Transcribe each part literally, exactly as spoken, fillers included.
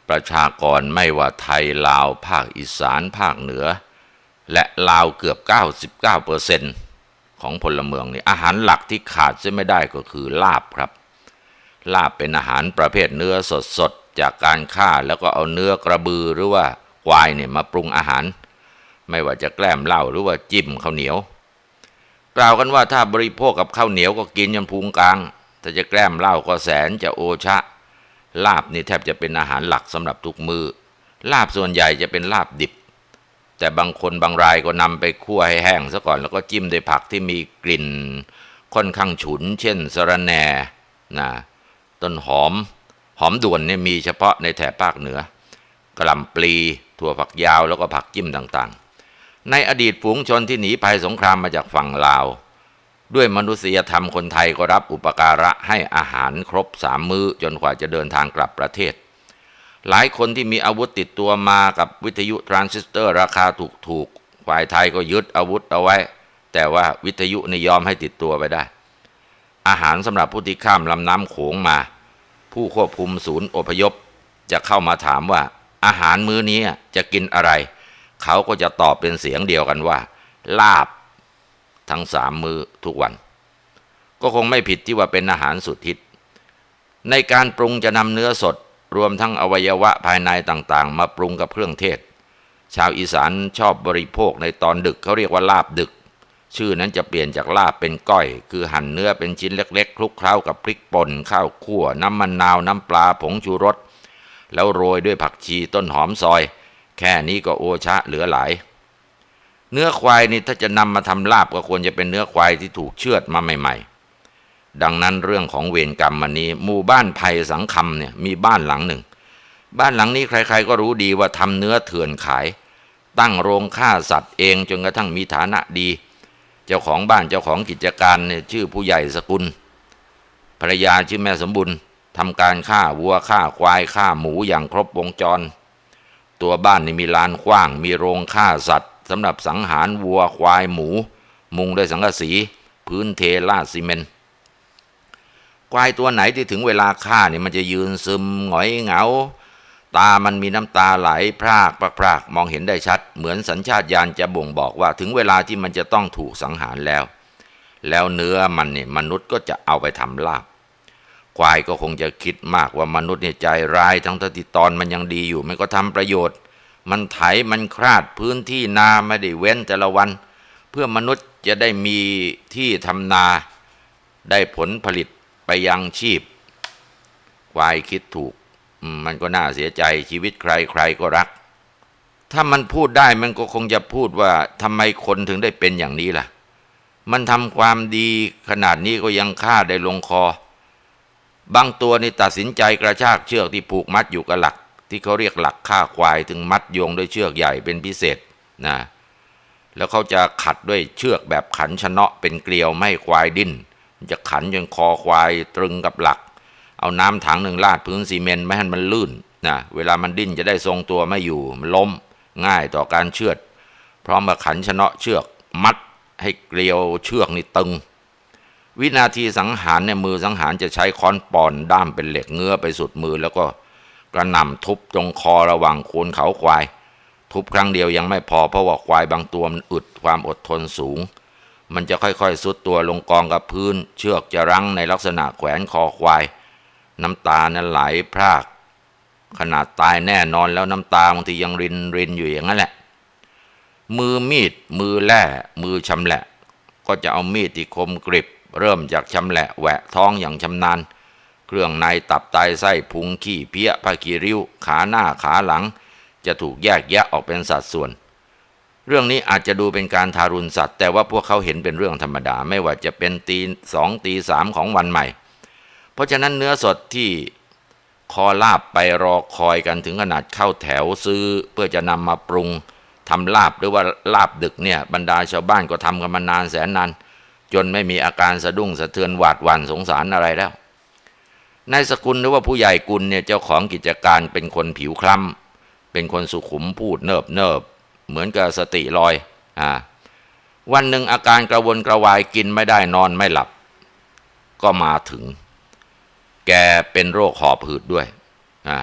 ประชากรไม่ว่าไทยลาวภาคอีสานภาคเหนือและลาวเกือบ เก้าสิบเก้าเปอร์เซ็นต์ ของพลเมืองนี่อาหารหลักที่ขาดเสียไม่ได้ก็คือลาบครับลาบเป็นอาหารประเภทเนื้อสดๆจากการฆ่าแล้วก็เอาเนื้อกระบือหรือว่าควายเนี่ยมาปรุงอาหารไม่ว่าจะแกล้มเหล้าหรือว่าจิ้มข้าวเหนียวกล่าวกันว่าถ้าบริโภคกับข้าวเหนียวก็กินจนพุงกลางถ้าจะแกล้มเหล้าก็แสนจะโอชะลาบนี่แทบจะเป็นอาหารหลักสำหรับทุกมือลาบส่วนใหญ่จะเป็นลาบดิบแต่บางคนบางรายก็นำไปคั่วให้แห้งซะก่อนแล้วก็จิ้มด้วยผักที่มีกลิ่นค่อนข้างฉุนเช่นสะระแหน่นะต้นหอมหอมด่วนเนี่ยมีเฉพาะในแถบภาคเหนือกะหล่ำปลีถั่วฝักยาวแล้วก็ผักจิ้มต่างๆในอดีตฝูงชนที่หนีภัยสงครามมาจากฝั่งลาวด้วยมนุษยธรรมคนไทยก็รับอุปการะให้อาหารครบสามมื้อจนกว่าจะเดินทางกลับประเทศหลายคนที่มีอาวุธติดตัวมากับวิทยุทรานซิสเตอร์ราคาถูกๆฝ่ายไทยก็ยึดอาวุธเอาไว้แต่ว่าวิทยุนี่ยอมให้ติดตัวไปได้อาหารสำหรับผู้ที่ข้ามลำน้ำโขงมาผู้ควบคุมศูนย์อพยพจะเข้ามาถามว่าอาหารมื้อนี้จะกินอะไรเขาก็จะตอบเป็นเสียงเดียวกันว่าลาบทั้งสามมื้อทุกวันก็คงไม่ผิดที่ว่าเป็นอาหารสุดฮิตในการปรุงจะนำเนื้อสดรวมทั้งอวัยวะภายในต่างๆมาปรุงกับเครื่องเทศชาวอีสานชอบบริโภคในตอนดึกเขาเรียกว่าลาบดึกชื่อนั้นจะเปลี่ยนจากลาบเป็นก้อยคือหั่นเนื้อเป็นชิ้นเล็กๆคลุกเคล้ากับพริกป่นข้าวคั่วน้ำมะนาวน้ำปลาผงชูรสแล้วโรยด้วยผักชีต้นหอมซอยแค่นี้ก็โอชะเหลือหลายเนื้อควายนี่ถ้าจะนำมาทำลาบก็ควรจะเป็นเนื้อควายที่ถูกเชือดมาใหม่ๆดังนั้นเรื่องของเวรกรรมวันนี้หมู่บ้านไผ่สังคำเนี่ยมีบ้านหลังหนึ่งบ้านหลังนี้ใครๆก็รู้ดีว่าทำเนื้อเถื่อนขายตั้งโรงฆ่าสัตว์เองจนกระทั่งมีฐานะดีเจ้าของบ้านเจ้าของกิจการเนี่ยชื่อผู้ใหญ่สกุลภรรยาชื่อแม่สมบุญทำการฆ่าวัวฆ่าควายฆ่าหมูอย่างครบวงจรตัวบ้านนี่มีลานกว้างมีโรงฆ่าสัตว์สำหรับสังหารวัวควายหมูมุงด้วยสังกะสีพื้นเทลาดซีเมนต์ควายตัวไหนที่ถึงเวลาฆ่าเนี่ยมันจะยืนซึมหงอยเหงาตามันมีน้ำตาไหลพรากพรากมองเห็นได้ชัดเหมือนสัญชาตญาณจะบ่งบอกว่าถึงเวลาที่มันจะต้องถูกสังหารแล้วแล้วเนื้อมันเนี่ยมนุษย์ก็จะเอาไปทำลาบควายก็คงจะคิดมากว่ามนุษย์เนี่ยใจร้ายทั้งที่ตอนมันยังดีอยู่มันก็ทำประโยชน์มันไถมันคราดพื้นที่นาไม่ได้เว้นแต่ละวันเพื่อมนุษย์จะได้มีที่ทำนาได้ผลผลิตไปยังชีพควายคิดถูกมันก็น่าเสียใจชีวิตใครใครก็รักถ้ามันพูดได้มันก็คงจะพูดว่าทำไมคนถึงได้เป็นอย่างนี้ล่ะมันทำความดีขนาดนี้ก็ยังฆ่าได้ลงคอบางตัวนี่ตัดสินใจกระชากเชือกที่ผูกมัดอยู่กับหลักที่เขาเรียกหลักฆ่าควายถึงมัดโยงด้วยเชือกใหญ่เป็นพิเศษนะแล้วเขาจะขัดด้วยเชือกแบบขันชะเนาะเป็นเกลียวไม่ให้ควายดิ้นจะขันจนคอควายตรึงกับหลักเอาน้ำถังหนึ่งลาดพื้นซีเมนต์ไม่ให้มันลื่นนะเวลามันดิ้นจะได้ทรงตัวไม่อยู่มันล้มง่ายต่อการเชือดพร้อมกับขันชะเนาะเชือกมัดให้เกลียวเชือกนี่ตึงวินาทีสังหารเนี่ยมือสังหารจะใช้ค้อนปอนด้ามเป็นเหล็กเงื้อไปสุดมือแล้วก็กระหน่ำทุบตรงคอระหว่างโคนเขาควายทุบครั้งเดียวยังไม่พอเพราะว่าควายบางตัวมันอึดความอดทนสูงมันจะค่อยๆซุดตัวลงกองกับพื้นเชือกจะรั้งในลักษณะแขวนคอควายน้ำตานั้นไหลพรากขนาดตายแน่นอนแล้วน้ำตาบางทียังรินรินอยู่อย่างนั้นแหละมือมีดมือแล่มือชำแหละก็จะเอามีดที่คมกริบเริ่มจากชำแหละแหวะท้องอย่างชำนาญเครื่องในตับไตไส้พุงขี้เพี้ยผ้าขี้ริ้วขาหน้าขาหลังจะถูกแยกแยะออกเป็นสัดส่วนเรื่องนี้อาจจะดูเป็นการทารุณสัตว์แต่ว่าพวกเขาเห็นเป็นเรื่องธรรมดาไม่ว่าจะเป็นตีสองตีสามของวันใหม่เพราะฉะนั้นเนื้อสดที่คอลาบไปรอคอยกันถึงขนาดเข้าแถวซื้อเพื่อจะนำมาปรุงทำลาบหรือว่าลาบดึกเนี่ยบรรดาชาวบ้านก็ทำกันมานานแสนนานจนไม่มีอาการสะดุ้งสะเทือนหวาดหวั่นสงสารอะไรแล้วนายสกุลหรือว่าผู้ใหญ่กุลเนี่ยเจ้าของกิจการเป็นคนผิวคล้ำเป็นคนสุขุมพูดเนิบเนิบเหมือนกับสติลอยอ่าวันหนึ่งอาการกระวนกระวายกินไม่ได้นอนไม่หลับก็มาถึงแกเป็นโรคหอบหืดด้วยอ่า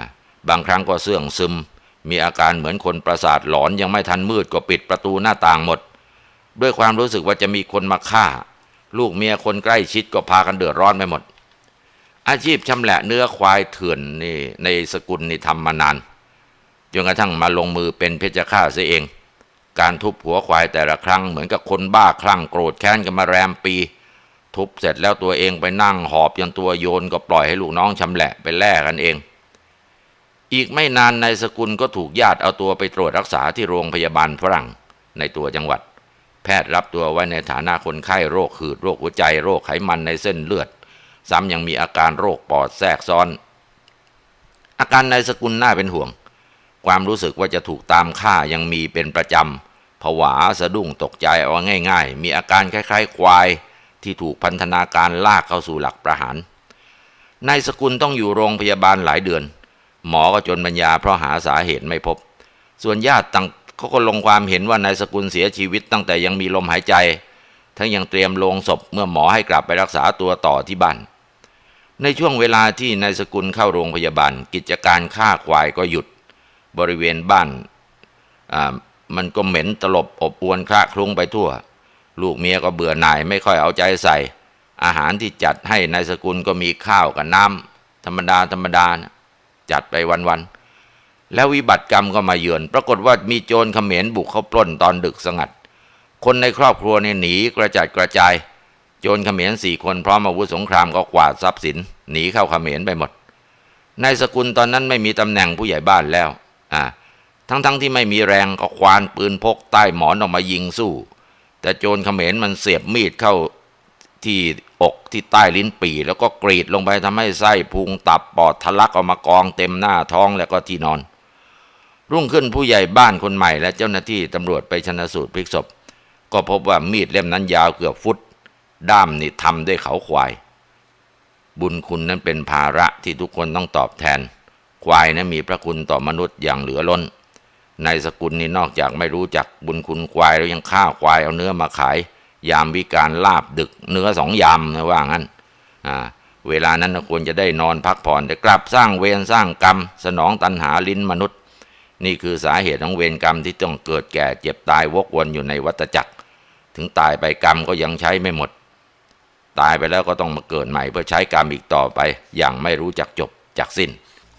บางครั้งก็เสื่องซึมมีอาการเหมือนคนประสาทหลอนยังไม่ทันมืดก็ปิดประตูหน้าต่างหมดด้วยความรู้สึกว่าจะมีคนมาฆ่าลูกเมียคนใกล้ชิดก็พากันเดือดร้อนไปหมดอาชีพชำแหละเนื้อควายเถื่อนนี่ในสกุลนี่ทำมานานจนกระทั่งมาลงมือเป็นเพชฌฆาตซะเองการทุบหัวควายแต่ละครั้งเหมือนกับคนบ้าคลั่งโกรธแค้นกันมาแรมปีทุบเสร็จแล้วตัวเองไปนั่งหอบจนตัวโยนก็ปล่อยให้ลูกน้องชำแหละไปแลกกันเองอีกไม่นานนายสกุลก็ถูกญาติเอาตัวไปตรวจรักษาที่โรงพยาบาลฝรั่งในตัวจังหวัดแพทย์รับตัวไว้ในฐานะคนไข้โรคหืดโรคหัวใจโรคไขมันในเส้นเลือดซ้ำยังมีอาการโรคปอดแทรกซ้อนอาการนายสกุลน่าเป็นห่วงความรู้สึกว่าจะถูกตามฆ่ายังมีเป็นประจำผวาสะดุ้งตกใจเอาง่ายๆมีอาการคล้ายๆควายที่ถูกพันธนาการลากเข้าสู่หลักประหารนายสกุลต้องอยู่โรงพยาบาลหลายเดือนหมอก็จนปัญญาเพราะหาสาเหตุไม่พบส่วนญาติต่างเขาก็ลงความเห็นว่านายสกุลเสียชีวิตตั้งแต่ยังมีลมหายใจทั้งยังเตรียมโลงศพเมื่อหมอให้กลับไปรักษาตัวต่อที่บ้านในช่วงเวลาที่นายสกุลเข้าโรงพยาบาลกิจการฆ่าควายก็หยุดบริเวณบ้านอ่ามันก็เหม็นตลบอบอวนคละคลุ้งไปทั่วลูกเมียก็เบื่อหน่ายไม่ค่อยเอาใจใส่อาหารที่จัดให้นายสกุลก็มีข้าวกับน้ำธรรมดาธรรมดานะจัดไปวันๆแล้ววิบัติกรรมก็มาเยือนปรากฏว่ามีโจรเขมรบุกเข้าปล้นตอนดึกสงัดคนในครอบครัวเนี่ยหนีกระจัดกระจายโจรเขมรสี่คนพร้อมอาวุธสงครามก็กวาดทรัพย์สินหนีเข้าเขมรไปหมดนายสกุลตอนนั้นไม่มีตำแหน่งผู้ใหญ่บ้านแล้วอ่าทั้งๆ ท, ที่ไม่มีแรงก็ควานปืนพกใต้หมอนออกมายิงสู้แต่โจรเขมรมันเสียบมีดเข้าที่อกที่ใต้ลิ้นปี่แล้วก็กรีดลงไปทำให้ไส้พุงตับปอดทะลักออกมากองเต็มหน้าท้องแล้วก็ที่นอนรุ่งขึ้นผู้ใหญ่บ้านคนใหม่และเจ้าหน้าที่ตำรวจไปชันสูตรพลิกศพก็พบว่ามีดเล่มนั้นยาวเกือบฟุตด้ามนี่ทำด้วยเขาควายบุญคุณนั้นเป็นภาระที่ทุกคนต้องตอบแทนควายนั้นมีพระคุณต่อมนุษย์อย่างเหลือล้นนายสกุลนี่นอกจากไม่รู้จักบุญคุณควายแล้วยังฆ่าควายเอาเนื้อมาขายยามวิกาลลาบดึกเนื้อสองยามนะว่างั้นอ่าเวลานั้นควรจะได้นอนพักผ่อนแต่กลับสร้างเวรสร้างกรรมสนองตัณหาลิ้นมนุษย์นี่คือสาเหตุของเวรกรรมที่ต้องเกิดแก่เจ็บตายวกวนอยู่ในวัฏจักรถึงตายไปกรรมก็ยังใช้ไม่หมดตายไปแล้วก็ต้องมาเกิดใหม่เพื่อใช้กรรมอีกต่อไปอย่างไม่รู้จักจบจักสิ้น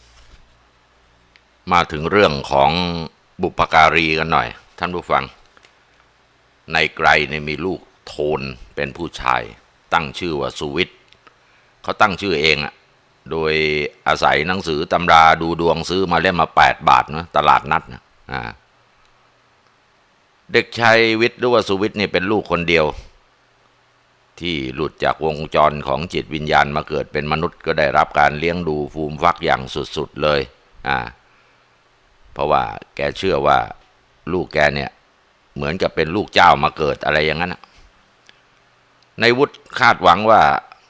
มาถึงเรื่องของบุพการีกันหน่อยท่านผู้ฟังในไกรเนี่ยมีลูกโทนเป็นผู้ชายตั้งชื่อว่าสุวิทย์เขาตั้งชื่อเองอะโดยอาศัยหนังสือตำราดูดวงซื้อมาเล่มมาแปดบาทนะตลาดนัดนะอ่าเด็กชายวิทย์หรือว่าสุวิทย์นี่เป็นลูกคนเดียวที่หลุดจากวงจรของจิตวิญญาณมาเกิดเป็นมนุษย์ก็ได้รับการเลี้ยงดูฟูมฟักอย่างสุดๆเลยอ่าเพราะว่าแกเชื่อว่าลูกแกเนี่ยเหมือนกับเป็นลูกเจ้ามาเกิดอะไรอย่างนั้นในวุฒิคาดหวังว่า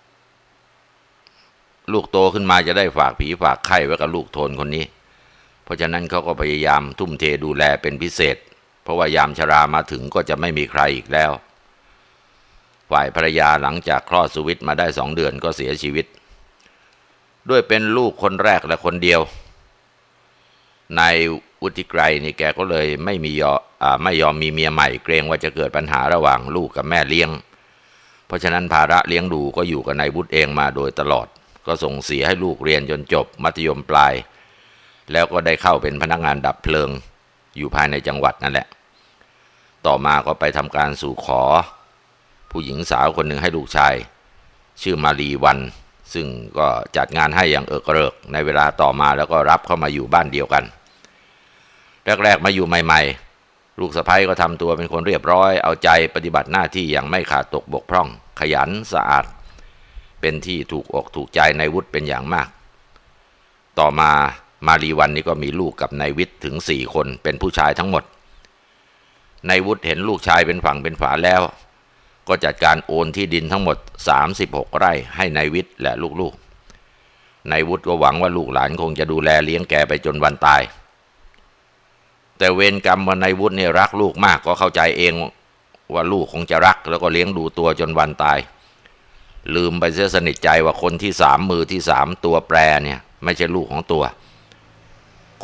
ลูกโตขึ้นมาจะได้ฝากผีฝากไข่ไว้กับลูกโทนคนนี้เพราะฉะนั้นเขาก็พยายามทุ่มเทดูแลเป็นพิเศษเพราะว่ายามชรามาถึงก็จะไม่มีใครอีกแล้วฝ่ายภรรยาหลังจากคลอดสุวิทย์มาได้สองเดือนก็เสียชีวิตด้วยเป็นลูกคนแรกและคนเดียวนายวุฒิไกรนี่แกก็เลยไม่มียออ่าไม่ยอมมีเมียใหม่เกรงว่าจะเกิดปัญหาระหว่างลูกกับแม่เลี้ยงเพราะฉะนั้นภาระเลี้ยงดูก็อยู่กับนายวุฒิเองมาโดยตลอดก็ส่งเสียให้ลูกเรียนจนจบมัธยมปลายแล้วก็ได้เข้าเป็นพนักงานดับเพลิงอยู่ภายในจังหวัดนั่นแหละต่อมาก็ไปทำการสู่ขอผู้หญิงสาวคนหนึ่งให้ลูกชายชื่อมาลีวันซึ่งก็จัดงานให้อย่างเอิกเริกในเวลาต่อมาแล้วก็รับเข้ามาอยู่บ้านเดียวกันแรกๆมาอยู่ใหม่ๆลูกสะใภ้ก็ทำตัวเป็นคนเรียบร้อยเอาใจปฏิบัติหน้าที่อย่างไม่ขาดตกบกพร่องขยันสะอาดเป็นที่ถูกอกถูกใจนายวุฒิเป็นอย่างมากต่อมามาลีวันนี้ก็มีลูกกับนายวิทย์ถึงสี่คนเป็นผู้ชายทั้งหมดนายวุฒิเห็นลูกชายเป็นฝั่งเป็นฝาแล้วก็จัดการโอนที่ดินทั้งหมดสามสิบหกไร่ให้นายวิทย์และลูกๆนายวุฒิก็หวังว่าลูกหลานคงจะดูแลเลี้ยงแกไปจนวันตายแต่เวรกรรมว่านายวุฒิเนี่ยรักลูกมากก็เข้าใจเองว่าลูกคงจะรักแล้วก็เลี้ยงดูตัวจนวันตายลืมไปเสียสนิทใจว่าคนที่สามมือที่สามตัวแปรเนี่ยไม่ใช่ลูกของตัว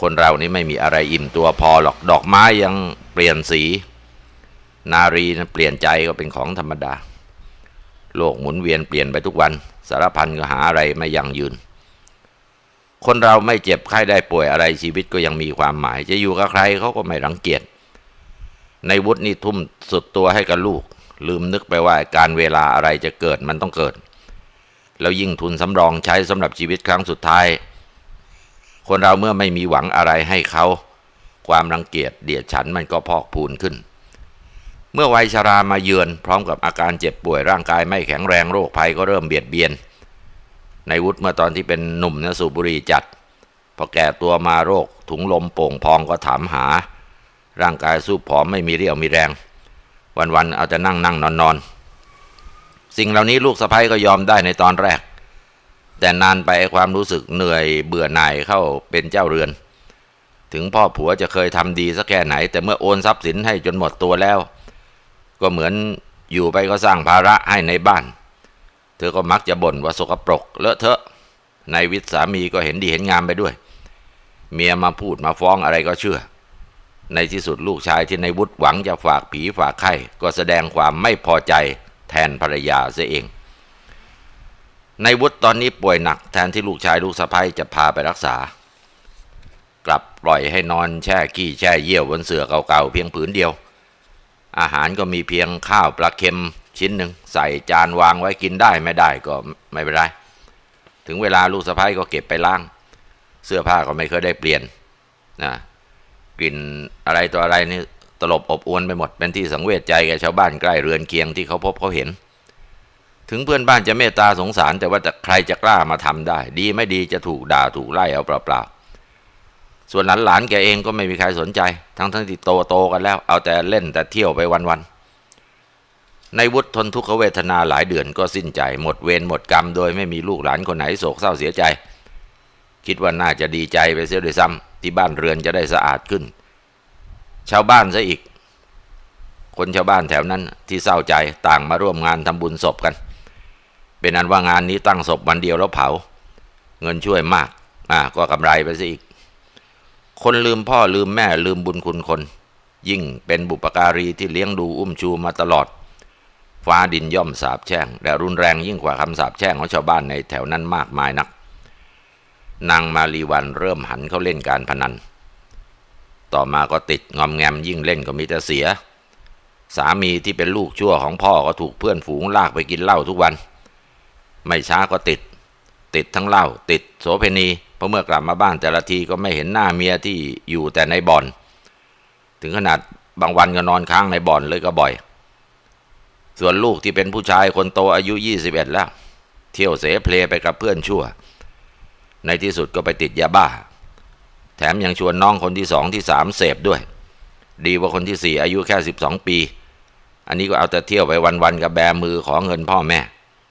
คนเรานี่ไม่มีอะไรอิ่มตัวพอหรอกดอกไม้ยังเปลี่ยนสีนารีนะเปลี่ยนใจก็เป็นของธรรมดาโลกหมุนเวียนเปลี่ยนไปทุกวันสารพันก็หาอะไรไม่ยั่งยืนคนเราไม่เจ็บไข้ได้ป่วยอะไรชีวิตก็ยังมีความหมายจะอยู่กับใครเขาก็ไม่รังเกียจในวุฒินี่ทุ่มสุดตัวให้กับลูกลืมนึกไปว่าการเวลาอะไรจะเกิดมันต้องเกิดแล้วยิ่งทุนสำรองใช้สำหรับชีวิตครั้งสุดท้ายคนเราเมื่อไม่มีหวังอะไรให้เขาความรังเกียจเดียดฉันมันก็พอกพูนขึ้นเมื่อวัยชรามาเยือนพร้อมกับอาการเจ็บป่วยร่างกายไม่แข็งแรงโรคภัยก็เริ่มเบียดเบียนในวุฒิเมื่อตอนที่เป็นหนุ่มนะสูบบุหรี่จัดพอแก่ตัวมาโรคถุงลมโป่งพองก็ถามหาร่างกายสู้ผอมไม่มีเรี่ยวมีแรงวันๆเอาแต่นั่งนั่งนอนนอนสิ่งเหล่านี้ลูกสะใภ้ก็ยอมได้ในตอนแรกแต่นานไปความรู้สึกเหนื่อยเบื่อหน่ายเข้าเป็นเจ้าเรือนถึงพ่อผัวจะเคยทำดีสักแค่ไหนแต่เมื่อโอนทรัพย์สินให้จนหมดตัวแล้วก็เหมือนอยู่ไปก็สร้างภาระให้ในบ้านเธอก็มักจะบ่นว่าสกปรกเลอะเทอะนายวิทย์สามีก็เห็นดีเห็นงามไปด้วยเมียมาพูดมาฟ้องอะไรก็เชื่อในที่สุดลูกชายที่ในวุฒิหวังจะฝากผีฝากไข้ก็แสดงความไม่พอใจแทนภรรยาเสียเองในวุฒิตอนนี้ป่วยหนักแทนที่ลูกชายลูกสะใภ้จะพาไปรักษากลับปล่อยให้นอนแช่ขี้แช่เยี่ยวบนเสื่อเก่าๆเพียงผืนเดียวอาหารก็มีเพียงข้าวปลาเค็มชิ้นหนึ่งใส่จานวางไว้กินได้ไม่ได้ก็ไม่เป็นไรถึงเวลาลูกสะใภ้ก็เก็บไปล้างเสื้อผ้าก็ไม่เคยได้เปลี่ยนนะกลิ่นอะไรตัวอะไรนี่ตลบอบอวนไปหมดเป็นที่สังเวชใจแก่ชาวบ้านใกล้เรือนเคียงที่เขาพบเขาเห็นถึงเพื่อนบ้านจะเมตตาสงสารแต่ว่าใครจะกล้ามาทำได้ดีไม่ดีจะถูกด่าถูกไล่เอาเปล่าๆส่วนหลานๆแกเองก็ไม่มีใครสนใจทั้งทั้งที่โตโตกันแล้วเอาแต่เล่นแต่เที่ยวไปวันๆในวุฒิทนทุกขเวทนาหลายเดือนก็สิ้นใจหมดเวรหมดกรรมโดยไม่มีลูกหลานคนไหนโศกเศร้าเสียใจคิดว่าน่าจะดีใจไปเสียด้วยซ้ำที่บ้านเรือนจะได้สะอาดขึ้นชาวบ้านซะอีกคนชาวบ้านแถวนั้นที่เศร้าใจต่างมาร่วมงานทำบุญศพกันเป็นอันว่างานนี้ตั้งศพวันเดียวแล้วเผาเงินช่วยมากอ่าก็กำไรไปซะอีกคนลืมพ่อลืมแม่ลืมบุญคุณคนยิ่งเป็นบุปการีที่เลี้ยงดูอุ้มชูมาตลอดฟ้าดินย่อมสาปแช่งและรุนแรงยิ่งกว่าคำสาปแช่งของชาวบ้านในแถวนั้นมากมายนักนางมาลีวันเริ่มหันเข้าเล่นการพนันต่อมาก็ติดงอมแงมยิ่งเล่นก็มีแต่เสียสามีที่เป็นลูกชั่วของพ่อก็ถูกเพื่อนฝูงลากไปกินเหล้าทุกวันไม่ช้าก็ติดติดทั้งเหล้าติดโสเภณีเพราะเมื่อกลับมาบ้านแต่ละทีก็ไม่เห็นหน้าเมียที่อยู่แต่ในบ่อนถึงขนาดบางวันก็นอนค้างในบ่อนเลยก็บ่อยส่วนลูกที่เป็นผู้ชายคนโตอายุยี่สิบเอ็ดแล้วเที่ยวเสเพลไปกับเพื่อนชั่วในที่สุดก็ไปติดยาบ้าแถมยังชวนน้องคนที่สองที่สามเสพด้วยดีกว่าคนที่สี่อายุแค่สิบสองปีอันนี้ก็เอาแต่เที่ยวไปวันๆกับแบมือขอเงินพ่อแม่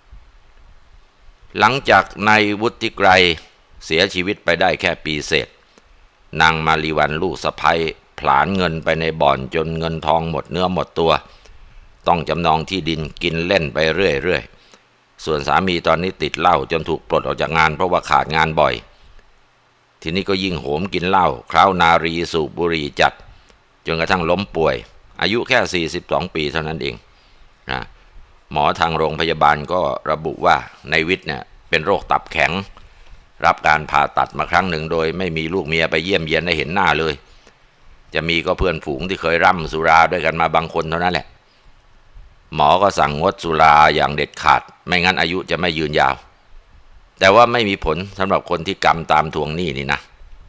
หลังจากนายวุฒิไกรเสียชีวิตไปได้แค่ปีเศษนางมาลีวันลูกสะใภ้ผลาญเงินไปในบ่อนจนเงินทองหมดเนื้อหมดตัวต้องจำนองที่ดินกินเล่นไปเรื่อยๆส่วนสามีตอนนี้ติดเหล้าจนถูกปลดออกจากงานเพราะว่าขาดงานบ่อยทีนี้ก็ยิ่งโหมกินเหล้าคราวนารีสูบบุหรี่จัดจนกระทั่งล้มป่วยอายุแค่สี่สิบสองปีเท่านั้นเองนะหมอทางโรงพยาบาลก็ระบุว่าในวิทย์เนี่ยเป็นโรคตับแข็งรับการผ่าตัดมาครั้งหนึ่งโดยไม่มีลูกเมียไปเยี่ยมเยียนได้เห็นหน้าเลยจะมีก็เพื่อนฝูงที่เคยร่ำสุราด้วยกันมาบางคนเท่านั้นแหละหมอก็สั่งงดสุราอย่างเด็ดขาดไม่งั้นอายุจะไม่ยืนยาวแต่ว่าไม่มีผลสำหรับคนที่กรรมตามทวงหนี้นี่นะ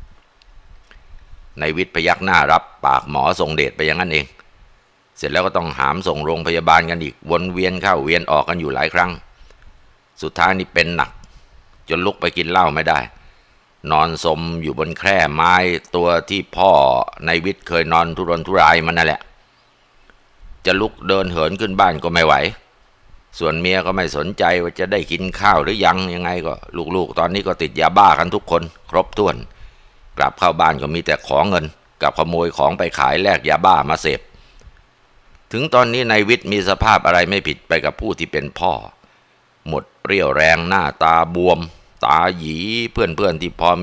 ในวิทย์พยักหน้ารับปากหมอส่งเดชไปอย่างนั้นเองเสร็จแล้วก็ต้องหามส่งโรงพยาบาลกันอีกวนเวียนเข้าเวียนออกกันอยู่หลายครั้งสุดท้ายนี่เป็นหนักจนลุกไปกินเหล้าไม่ได้นอนสมอยู่บนแคร่ไม้ตัวที่พ่อในวิทย์เคยนอนทุรนทุรายมันนั่นแหละจะลุกเดินเหินขึ้นบ้านก็ไม่ไหวส่วนเมียก็ไม่สนใจว่าจะได้กินข้าวหรือยังยังไงก็ลูกๆตอนนี้ก็ติดยาบ้ากันทุกคนครบถ้วนกลับเข้าบ้านก็มีแต่ขอเงินกับขโมยของไปขายแลกยาบ้ามาเสพถึงตอนนี้นายวิทย์มีสภาพอะไรไม่ผิดไปกับผู้ที่เป็นพ่อหมดเรี่ยวแรงหน้าตาบวมตาหยีเพื่อนๆที่พอมี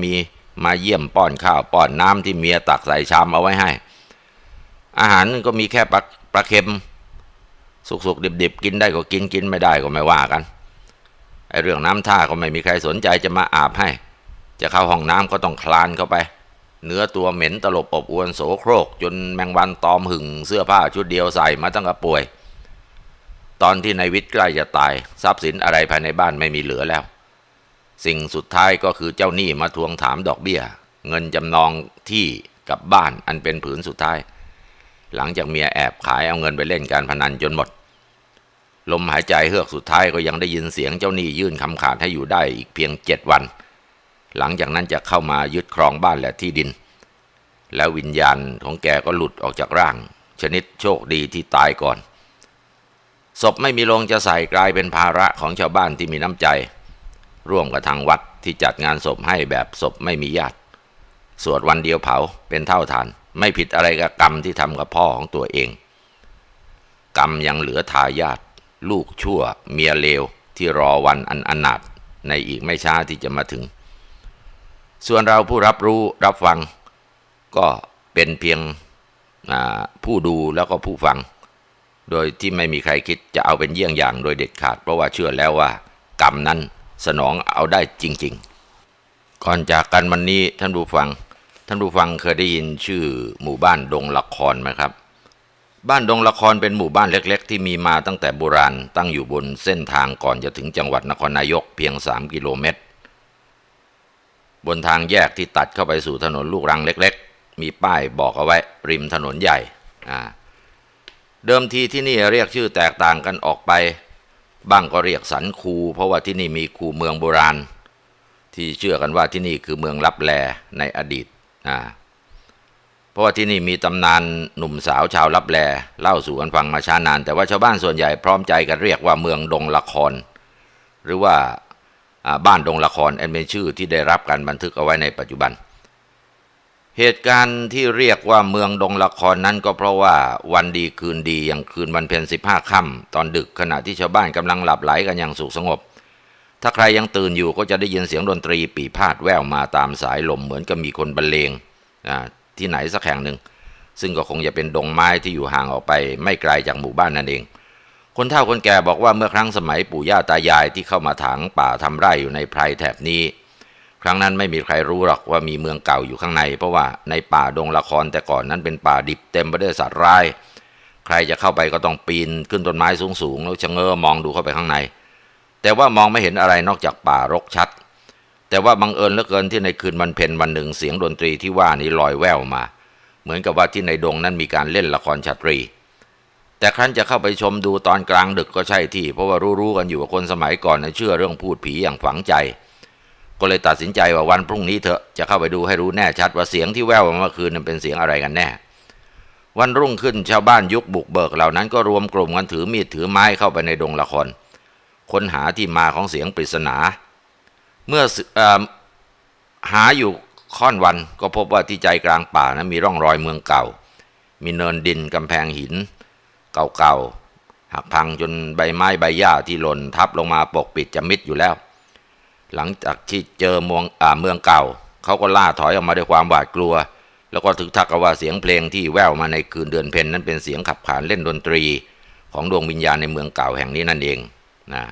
มาเยี่ยมป้อนข้าวป้อนน้ำที่เมียตักใส่ชามเอาไว้ให้อาหารก็มีแค่ปลาปลาเค็มสุกๆดิบๆกินได้ก็กินกินไม่ได้ก็ไม่ว่ากันไอ้เรื่องน้ำท่าก็ไม่มีใครสนใจจะมาอาบให้จะเข้าห้องน้ำก็ต้องคลานเข้าไปเนื้อตัวเหม็นตลบอบอวนโสโครกจนแมงวันตอมหึ่งเสื้อผ้าชุดเดียวใส่มาตั้งแต่ป่วยตอนที่นายวิทย์ใกล้จะตายทรัพย์สินอะไรภายในบ้านไม่มีเหลือแล้วสิ่งสุดท้ายก็คือเจ้าหนี้มาทวงถามดอกเบี้ยเงินจำนองที่กับบ้านอันเป็นผืนสุดท้ายหลังจากเมียแอบขายเอาเงินไปเล่นการพนันจนหมดลมหายใจเฮือกสุดท้ายก็ยังได้ยินเสียงเจ้าหนี้ยื่นคำขาดให้อยู่ได้อีกเพียงเจ็ดวันหลังจากนั้นจะเข้ามายึดครองบ้านและที่ดินแล้ววิญญาณของแกก็หลุดออกจากร่างชนิดโชคดีที่ตายก่อนศพไม่มีโลงจะใส่กลายเป็นภาระของชาวบ้านที่มีน้ำใจร่วมกับทางวัดที่จัดงานศพให้แบบศพไม่มีญาติสวดวันเดียวเผาเป็นเท่าฐานไม่ผิดอะไรกับกรรมที่ทำกับพ่อของตัวเองกรรมยังเหลือทายาทลูกชั่วเมียเลวที่รอวันอันอนาถในอีกไม่ช้าที่จะมาถึงส่วนเราผู้รับรู้รับฟังก็เป็นเพียงผู้ดูแล้วก็ผู้ฟังโดยที่ไม่มีใครคิดจะเอาเป็นเยี่ยงอย่างโดยเด็ดขาดเพราะว่าเชื่อแล้วว่ากรรมนั้นสนองเอาได้จริงๆก่อนจากกันวันนี้ท่านผู้ฟังท่านผู้ฟังเคยได้ยินชื่อหมู่บ้านดงละครไหมครับบ้านดงละครเป็นหมู่บ้านเล็กๆที่มีมาตั้งแต่โบราณตั้งอยู่บนเส้นทางก่อนจะถึงจังหวัดนครนายกเพียงสามกิโลเมตรบนทางแยกที่ตัดเข้าไปสู่ถนนลูกรังเล็กๆมีป้ายบอกเอาไว้ริมถนนใหญ่อ่าเดิมทีที่นี่เรียกชื่อแตกต่างกันออกไปบ้างก็เรียกสันคูเพราะว่าที่นี่มีคูเมืองโบราณที่เชื่อกันว่าที่นี่คือเมืองลับแลในอดีตอ่าเพราะว่าที่นี่มีตำนานหนุ่มสาวชาวลับแลเล่าสู่กันฟังมาช้านานแต่ว่าชาวบ้านส่วนใหญ่พร้อมใจกันเรียกว่าเมืองดงละครหรือว่าบ้านดงละครอันเป็นชื่อที่ได้รับการบันทึกเอาไว้ในปัจจุบันเหตุการณ์ที่เรียกว่าเมืองดงละครนั้นก็เพราะว่าวันดีคืนดีอย่างคืนวันเพ็ญสิบห้าค่ำตอนดึกขณะที่ชาวบ้านกำลังหลับไหลกันอย่างสุขสงบถ้าใครยังตื่นอยู่ก็จะได้ยินเสียงดนตรีปี่พาดแว่วมาตามสายลมเหมือนกับมีคนบรรเลงที่ไหนสักแห่งหนึ่งซึ่งก็คงจะเป็นดงไม้ที่อยู่ห่างออกไปไม่ไกลจากหมู่บ้านนั่นเองคนเฒ่าคนแก่บอกว่าเมื่อครั้งสมัยปู่ย่าตายายที่เข้ามาถางป่าทำไร่อยู่ในไพรแถบนี้ครั้งนั้นไม่มีใครรู้หรอกว่ามีเมืองเก่าอยู่ข้างในเพราะว่าในป่าดงละครแต่ก่อนนั้นเป็นป่าดิบเต็มไปด้วยสัตว์ร้ายใครจะเข้าไปก็ต้องปีนขึ้นต้นไม้สูงๆแล้วชะเง้อมองดูเข้าไปข้างในแต่ว่ามองไม่เห็นอะไรนอกจากป่ารกชัดแต่ว่าบังเอิญเหลือเกินที่ในคืนวันเพ็ญวันหนึ่งเสียงดนตรีที่ว่านี้ลอยแว่วมาเหมือนกับว่าที่ในดงนั้นมีการเล่นละครชัตรีแต่ครั้นจะเข้าไปชมดูตอนกลางดึกก็ใช่ที่เพราะว่ารู้ๆกันอยู่ว่าคนสมัยก่อนเชื่อเรื่องพูดผีอย่างฝังใจก็เลยตัดสินใจว่าวันพรุ่งนี้เถอะจะเข้าไปดูให้รู้แน่ชัดว่าเสียงที่แว่วมาเมื่อคืนนั้นเป็นเสียงอะไรกันแน่วันรุ่งขึ้นชาวบ้านยุคบุกเบิกเหล่านั้นก็รวมกลุ่มกันถือมีดถือไม้เข้าไปในดงละครค้นหาที่มาของเสียงปริศนาเมื่อหาอยู่ค่อนวันก็พบว่าที่ใจกลางป่านะมีร่องรอยเมืองเก่ามีเนินดินกำแพงหินเก่าๆหักพังจนใบไม้ใบหญ้าที่หล่นทับลงมาปกปิดจะมิดอยู่แล้วหลังจากที่เจอเมืองอ่าเมืองเก่าเขาก็ล่าถอยออกมาด้วยความหวาดกลัวแล้วก็ถึกทักว่าเสียงเพลงที่แว่วมาในคืนเดือนเพ็ญนั้นเป็นเสียงขับขานเล่นดนตรีของดวงวิญญาณในเมืองเก่าแห่งนี้นั่นเองนะ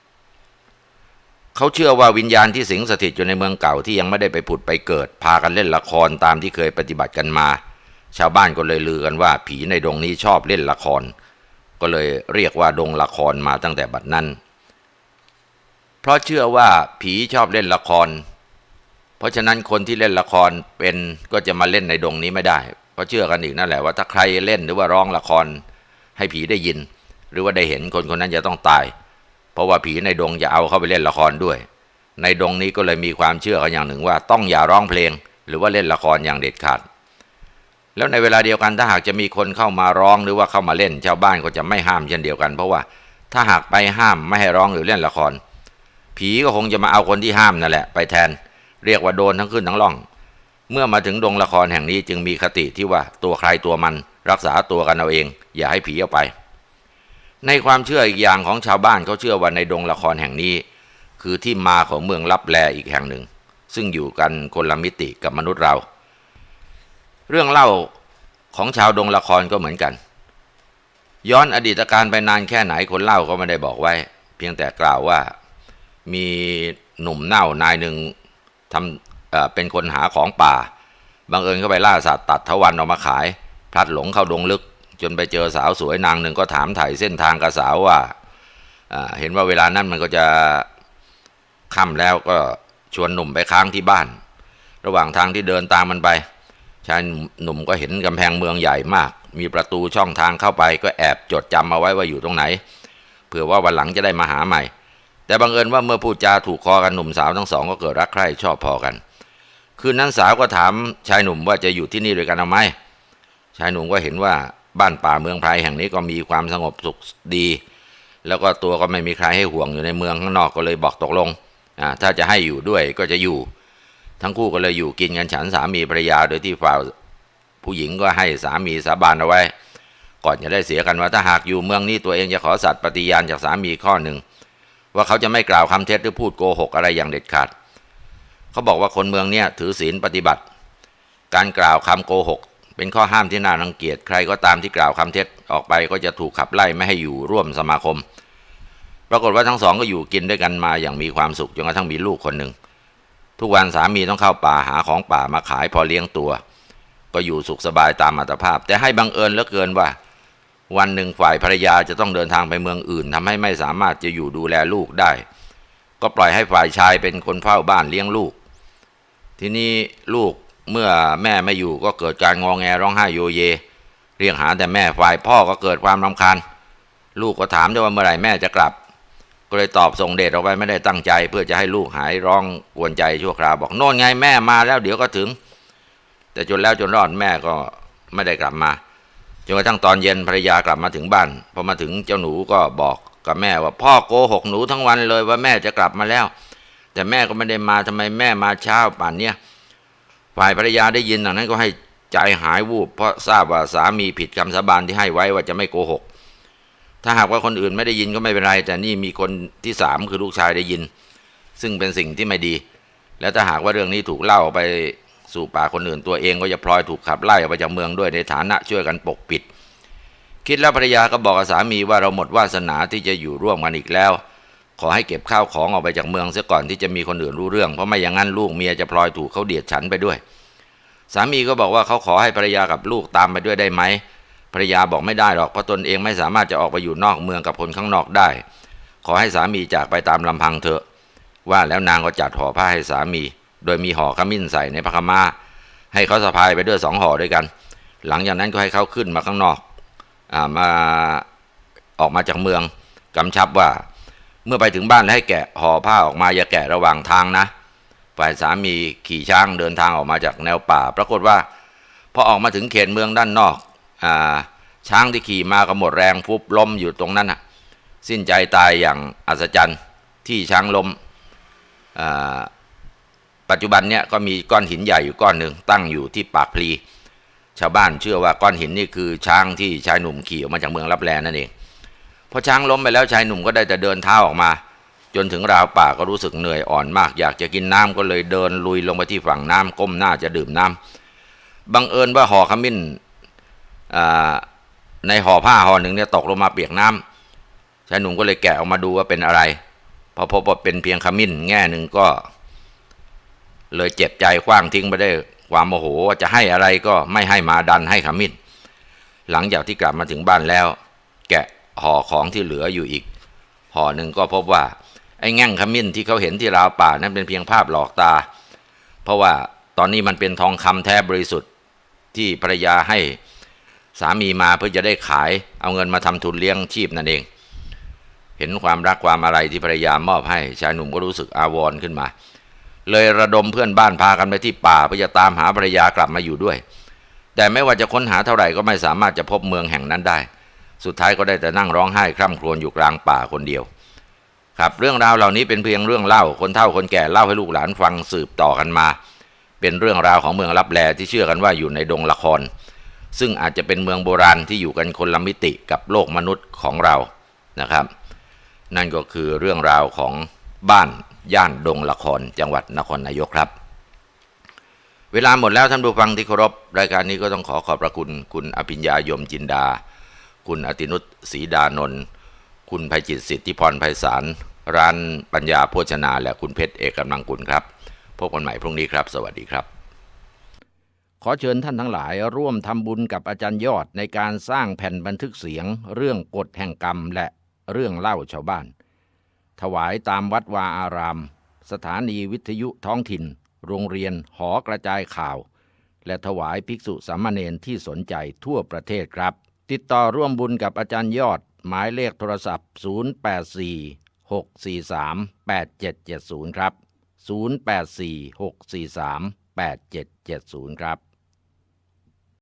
เขาเชื่อว่าวิญญาณที่สิงสถิตอยู่ในเมืองเก่าที่ยังไม่ได้ไปผุดไปเกิดพากันเล่นละครตามที่เคยปฏิบัติกันมาชาวบ้านก็เลยลือกันว่าผีในดงนี้ชอบเล่นละครก็เลยเรียกว่าดงละครมาตั้งแต่บัดนั้นเพราะเชื่อว่าผีชอบเล่นละครเพราะฉะนั้นคนที่เล่นละครเป็นก็จะมาเล่นในดงนี้ไม่ได้เพราะเชื่อกันอีกนั่นแหละว่าถ้าใครเล่นหรือว่าร้องละครให้ผีได้ยินหรือว่าได้เห็นคนคนนั้นจะต้องตายเพราะว่าผีในดงจะเอาเข้าไปเล่นละครด้วยในดงนี้ก็เลยมีความเชื่อกันอย่างหนึ่งว่าต้องอย่าร้องเพลงหรือว่าเล่นละครอย่างเด็ดขาดแล้วในเวลาเดียวกันถ้าหากจะมีคนเข้ามาร้องหรือว่าเข้ามาเล่นชาวบ้านก็จะไม่ห้ามเช่นเดียวกันเพราะว่าถ้าหากไปห้ามไม่ให้ร้องหรือเล่นละครผีก็คงจะมาเอาคนที่ห้ามนั่นแหละไปแทนเรียกว่าโดนทั้งขึ้นทั้งล่องเมื่อมาถึงดงละครแห่งนี้จึงมีคติที่ว่าตัวใครตัวมันรักษาตัวกันเอาเองอย่าให้ผีเอาไปในความเชื่ออีกอย่างของชาวบ้านเขาเชื่อว่าในดงละครแห่งนี้คือที่มาของเมืองลับแลอีกแห่งหนึ่งซึ่งอยู่กันคนละมิติกับมนุษย์เราเรื่องเล่าของชาวดงละครก็เหมือนกันย้อนอดีตการไปนานแค่ไหนคนเล่าก็ไม่ได้บอกไว้เพียงแต่กล่าวว่ามีหนุ่มเน่านายหนึ่งทำเอ่อเป็นคนหาของป่าบังเอิญเข้าไปล่าสัตว์ตัดทวันออกมาขายพลัดหลงเข้าดงลึกจนไปเจอสาวสวยนางหนึ่งก็ถามถ่ายเส้นทางกับสาวว่าเห็นว่าเวลานั้นมันก็จะค่ำแล้วก็ชวนหนุ่มไปค้างที่บ้านระหว่างทางที่เดินตามมันไปชายหนุ่มก็เห็นกำแพงเมืองใหญ่มากมีประตูช่องทางเข้าไปก็แอบจดจำเอาไว้ว่าอยู่ตรงไหนเผื่อว่าวันหลังจะได้มาหาใหม่แต่บังเอิญว่าเมื่อพูดจาถูกคอกันหนุ่มสาวทั้งสองก็เกิดรักใคร่ชอบพอกันคืนนั้นสาวก็ถามชายหนุ่มว่าจะอยู่ที่นี่ด้วยกันเอาไหมชายหนุ่มก็เห็นว่าบ้านป่าเมืองไพรแห่งนี้ก็มีความสงบสุขดีแล้วก็ตัวก็ไม่มีใครให้ห่วงอยู่ในเมืองข้างนอกก็เลยบอกตกลงอ่าถ้าจะให้อยู่ด้วยก็จะอยู่ทั้งคู่ก็เลยอยู่กินกันฉันสามีภรรยาโดยที่ฝ่ายผู้หญิงก็ให้สามีสาบานเอาไว้ก่อนจะได้เสียกันว่าถ้าหากอยู่เมืองนี้ตัวเองจะขอสัตย์ปฏิญาณจากสามีข้อหนึ่งว่าเขาจะไม่กล่าวคำเท็จหรือพูดโกหกอะไรอย่างเด็ดขาดเขาบอกว่าคนเมืองเนี่ยถือศีลปฏิบัติการกล่าวคำโกหกเป็นข้อห้ามที่น่ารังเกียจใครก็ตามที่กล่าวคำเท็จออกไปก็จะถูกขับไล่ไม่ให้อยู่ร่วมสมาคมปรากฏว่าทั้งสองก็อยู่กินด้วยกันมาอย่างมีความสุขจนกระทั่งมีลูกคนหนึ่งทุกวันสามีต้องเข้าป่าหาของป่ามาขายพอเลี้ยงตัวก็อยู่สุขสบายตามอัตภาพแต่ให้บังเอิญเหลือเกินว่าวันหนึ่งฝ่ายภรรยาจะต้องเดินทางไปเมืองอื่นทำให้ไม่สามารถจะอยู่ดูแลลูกได้ก็ปล่อยให้ฝ่ายชายเป็นคนเฝ้าบ้านเลี้ยงลูกทีนี้ลูกเมื่อแม่ไม่อยู่ก็เกิดการงอแงร้องไห้โยเยเรียกหาแต่แม่ฝ่ายพ่อก็เกิดความรำคาญลูกก็ถามด้วยว่าเมื่อไหร่แม่จะกลับก็เลยตอบส่งเดชออกไปไม่ได้ตั้งใจเพื่อจะให้ลูกหายร้องกวนใจชั่วคราวบอกโน่นไงแม่มาแล้วเดี๋ยวก็ถึงแต่จนแล้วจนรอดแม่ก็ไม่ได้กลับมาจนกระทั่งตอนเย็นภรรยากลับมาถึงบ้านพอมาถึงเจ้าหนูก็บอกกับแม่ว่าพ่อโกหกหนูทั้งวันเลยว่าแม่จะกลับมาแล้วแต่แม่ก็ไม่ได้มาทำไมแม่มาเช้าป่านเนี้ยฝ่ายภรรยาได้ยินดังนั้นก็ให้ใจหายวูบเพราะทราบว่าสามีผิดคำสาบานที่ให้ไว้ว่าจะไม่โกหกถ้าหากว่าคนอื่นไม่ได้ยินก็ไม่เป็นไรแต่นี่มีคนที่สามคือลูกชายได้ยินซึ่งเป็นสิ่งที่ไม่ดีและถ้าหากว่าเรื่องนี้ถูกเล่าไปสู่ปากคนอื่นตัวเองก็จะพลอยถูกขับไล่ออกไปจากเมืองด้วยในฐานะช่วยกันปกปิดคิดแล้วภรรยาก็บอกกับสามีว่าเราหมดวาสนาที่จะอยู่ร่วมกันอีกแล้วขอให้เก็บข้าวของออกไปจากเมืองเสียก่อนที่จะมีคนอื่นรู้เรื่องเพราะไม่อย่างนั้นลูกเมียจะพลอยถูกเขาเดียดฉันไปด้วยสามีก็บอกว่าเขาขอให้ภรรยากับลูกตามไปด้วยได้ไหมภรรยาบอกไม่ได้หรอกเพราะตนเองไม่สามารถจะออกไปอยู่นอกเมืองกับคนข้างนอกได้ขอให้สามีจากไปตามลำพังเถอะว่าแล้วนางก็จัดห่อผ้าให้สามีโดยมีห่อขมิ้นใส่ในผ้าขม่าให้เขาสะพายไปด้วยสองห่อด้วยกันหลังจากนั้นก็ให้เขาขึ้นมาข้างนอกอ่ามาออกมาจากเมืองกำชับว่าเมื่อไปถึงบ้านให้แกะห่อผ้าออกมาอย่าแกะระหว่างทางนะฝ่ายสามีขี่ช้างเดินทางออกมาจากแนวป่าปรากฏว่าพอออกมาถึงเขตเมืองด้านนอกอ่าช้างที่ขี่มาก็หมดแรงฟุบล้มอยู่ตรงนั้นน่ะสิ้นใจตายอย่างอัศจรรย์ที่ช้างล้มอ่าปัจจุบันเนี่ยก็มีก้อนหินใหญ่อยู่ก้อนหนึ่งตั้งอยู่ที่ปากพลีชาวบ้านเชื่อว่าก้อนหินนี่คือช้างที่ชายหนุ่มขี่ออกมาจากเมืองลับแลนั่นเองพอช้างล้มไปแล้วชายหนุ่มก็ได้แต่เดินเท้าออกมาจนถึงราวป่าก็รู้สึกเหนื่อยอ่อนมากอยากจะกินน้ำก็เลยเดินลุยลงไปที่ฝั่งน้ำก้มหน้าจะดื่มน้ำบังเอิญว่าห่อขมิ้นในห่อผ้าห่อหนึ่งเนี่ยตกลงมาเปียกน้ำชายหนุ่มก็เลยแกะออกมาดูว่าเป็นอะไรพอพบว่าเป็นเพียงขมิ้นแง่หนึ่งก็เลยเจ็บใจขว้างทิ้งไปได้ความโมโหว่าจะให้อะไรก็ไม่ให้มาดันให้ขมิ้นหลังจากที่กลับมาถึงบ้านแล้วแกะห่อของที่เหลืออยู่อีกห่อหนึ่งก็พบว่าไอ้แง่งขมิ้นที่เขาเห็นที่ราวป่านั้นเป็นเพียงภาพหลอกตาเพราะว่าตอนนี้มันเป็นทองคำแท้บริสุทธิ์ที่ภรรยาให้สามีมาเพื่อจะได้ขายเอาเงินมาทำทุนเลี้ยงชีพนั่นเองเห็นความรักความอะไรที่ภรรยามอบให้ชายหนุ่มก็รู้สึกอาวรณ์ขึ้นมาเลยระดมเพื่อนบ้านพากันไปที่ป่าเพื่อจะตามหาภรรยากลับมาอยู่ด้วยแต่ไม่ว่าจะค้นหาเท่าไหร่ก็ไม่สามารถจะพบเมืองแห่งนั้นได้สุดท้ายก็ได้แต่นั่งร้องไห้คร่ำครวญอยู่กลางป่าคนเดียวครับเรื่องราวเหล่านี้เป็นเพียงเรื่องเล่าคนเฒ่าคนแก่เล่าให้ลูกหลานฟังสืบต่อกันมาเป็นเรื่องราวของเมืองลับแลที่เชื่อกันว่าอยู่ในดงละครซึ่งอาจจะเป็นเมืองโบราณที่อยู่กันคนละมิติกับโลกมนุษย์ของเรานะครับนั่นก็คือเรื่องราวของบ้านย่านดงละครจังหวัดนครนายกครับเวลาหมดแล้วท่านผู้ฟังที่เคารพรายการนี้ก็ต้องขอขอบพระคุณคุณอภิญญายมจินดาคุณอตินุชศรีดานนท์คุณไพจิตรสิทธิพรไพศาลร้านปัญญาโภชนาและคุณเพชรเอกกำลังกุลครับพบกันใหม่พรุ่งนี้ครับสวัสดีครับขอเชิญท่านทั้งหลายร่วมทำบุญกับอาจารย์ยอดในการสร้างแผ่นบันทึกเสียงเรื่องกฎแห่งกรรมและเรื่องเล่าชาวบ้านถวายตามวัดวาอารามสถานีวิทยุท้องถิ่นโรงเรียนหอกระจายข่าวและถวายภิกษุสามเณรที่สนใจทั่วประเทศครับติดต่อร่วมบุญกับอาจารย์ยอดหมายเลขโทรศัพท์ศูนย์ แปด สี่ หก สี่ สาม แปด เจ็ด เจ็ด ศูนย์ครับศูนย์ แปด สี่ หก สี่ สาม แปด เจ็ด เจ็ด ศูนย์ครับ